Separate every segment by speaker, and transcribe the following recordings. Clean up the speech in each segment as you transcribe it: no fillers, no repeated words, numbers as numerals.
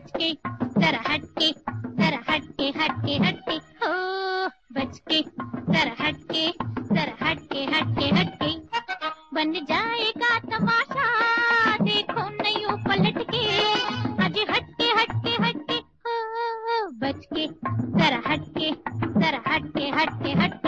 Speaker 1: बच के जरा हटके, जरा हटके हटके हटके हो, बच के जरा हटके, जरा हटके हटके हटके। बन जाएगा तमाशा देखो नहीं पलट के, आज हटके हटके हटके हो, बच के जरा हटके, जरा हटके हटके हटके।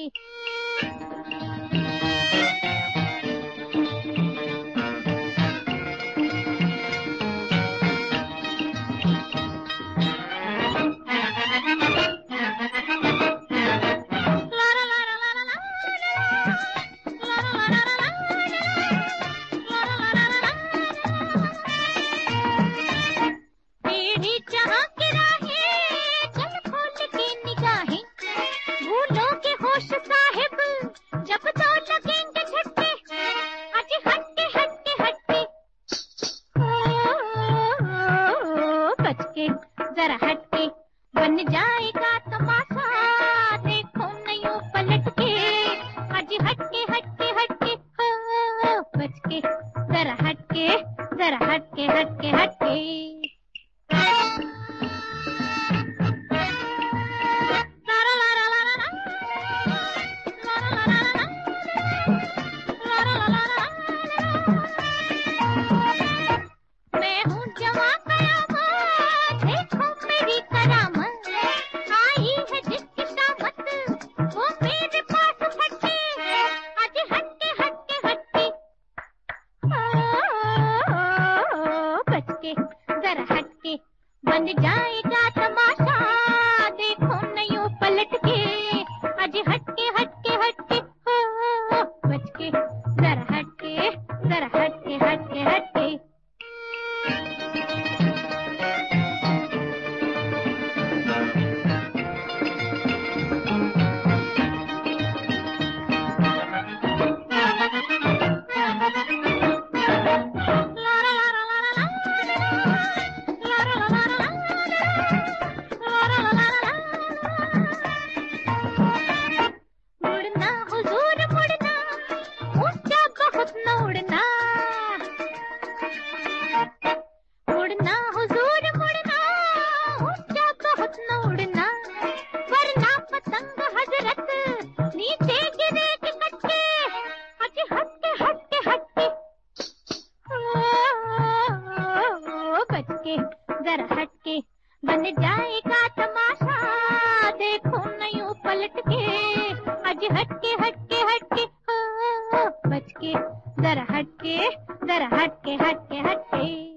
Speaker 1: जरा हटके बन जाएगा तमाशा देखो नहीं पलट के, आज हटके हटके हटके हो, बच के जरा हटके, जरा हटके हटके हटके। मैं हूँ जवां कयामत देखो मेरी करामत, आई है जिसकी शामत वो मेरे पास फटके, आज हटके हटके हटके बच के जरा हटके बन जाएगा तमाशा देखो नहीं पलट के, आज हटके हटके हटके हो, बच के जरा हटके, जरा हटके हटके हटके। मुड़ना हुजूर मुड़ना, ऊंचा बहुत न उड़ना, मुड़ना हुजूर मुड़ना, ऊंचा बहुत न उड़ना, वरना पतंग हजरत नीचे गिरे के कटके, आज हटके हटके हटके बच के जरा हटके बन जाएगा तमाशा देखो नहीं पलट के, आज हटके हटके हटके हो, बच के जरा हटके, जरा हटके हटके हटके।